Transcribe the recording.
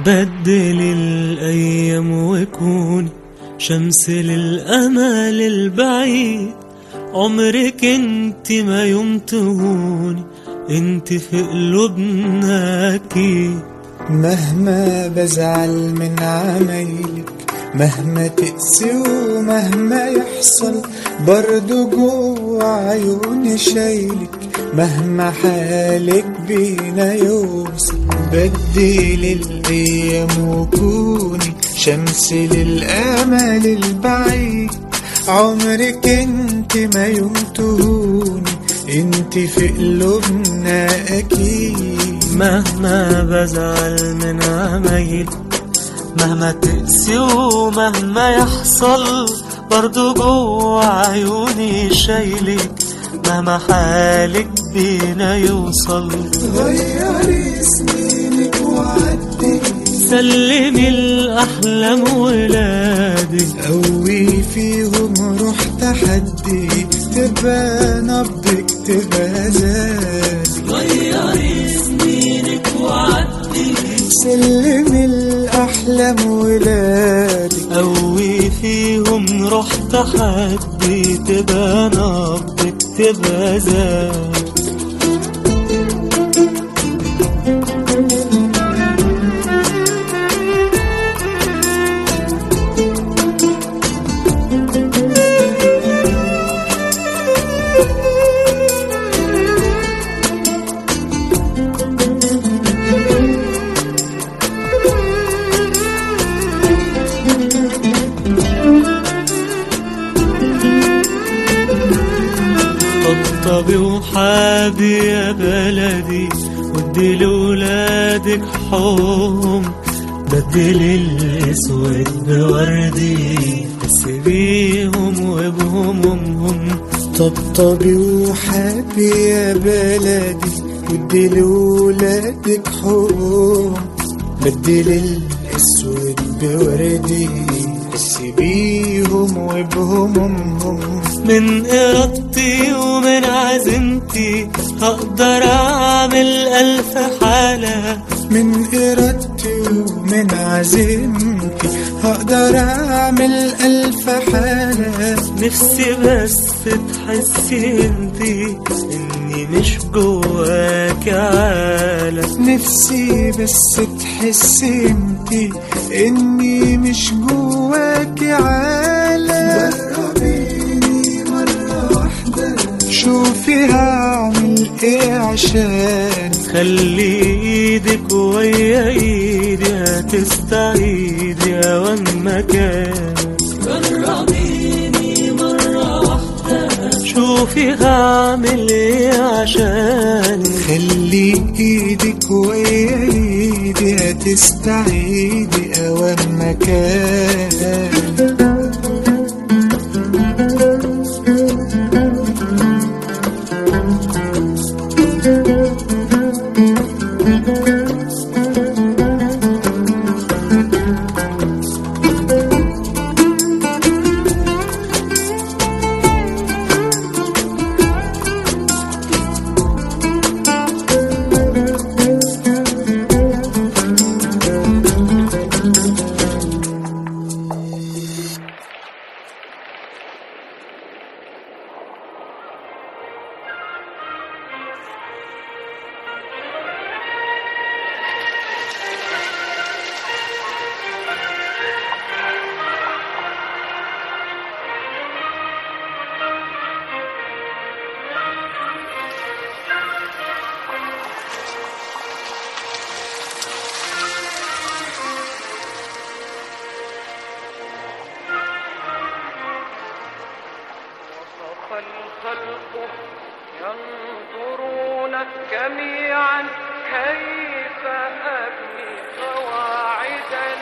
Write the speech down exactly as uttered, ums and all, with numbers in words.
بدل الأيام وكوني شمس للأمل البعيد. عمرك انت ما يوم تهوني، انت في قلوبنا أكيد. مهما بزعل من عمايلك، مهما تقسي ومهما يحصل، برضو جوا عيوني شايلك. مهما حالك بينا يوصل، بدل الأيام وكوني شمس للأمل البعيد. عمرك انت ما يوم تهوني، انت في قلوبنا أكيد. مهما بزعل من عمايل، مهما تقسي ومهما يحصل، برضو جوا عيوني شايلك. مهما حالك بينا يوصل، غيري سنينك وعدي، سلمي الأحلام ولادك. قوي فيهم روح تحدي، تبقى نبضك تبقى زادي. غيري سنينك وعدي، سلمي الأحلام ولادك. قوي فيهم روح تحدي، تبقى نبضك تبقى زاد. طبطبي وحابي يا بلدي، ودي لولادك حوم. بدل الاسود بوردي، سيبيهم وبهمهم. طبطبي وحابي يا بلدي، ودي لولادك حوم. بدل الاسود بوردي، سيبيهم وبهمهم. من إرادتي ومن عزيمتي هقدر أعمل ألف حالة. من إرادتي ومن عزيمتي هقدر أعمل ألف حالة. نفسي بس تحسي انتي إني مش جواك عالم. نفسي بس تحسي انتي إني مش جواك عالم. جربيني مرة واحدة، شوفي هعمل ايه عشان. خلي ايدك ويا ايدي، هتستعيدي اوان مكان. جربيني مرة واحدة، شوفي هعمل ايه عشان. خلي ايدك ويا ايدي، هتستعيدي اوان مكان. الخلق ينظرون جميعا كيف أبني قواعد